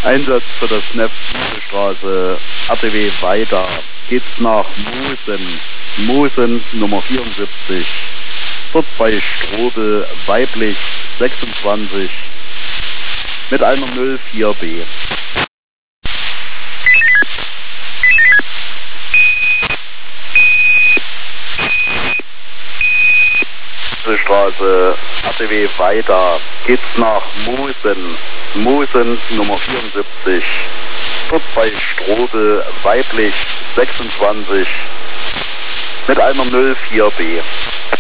Einsatz für das Straße, RTW weiter. Geht's nach Mosen Nummer 74. Dort bei Strobel, weiblich 26 mit einer 04B. Straße, RTW weiter. Geht's nach Mosen Nummer 74. Dort bei Strobel, weiblich 26 mit einer 04B.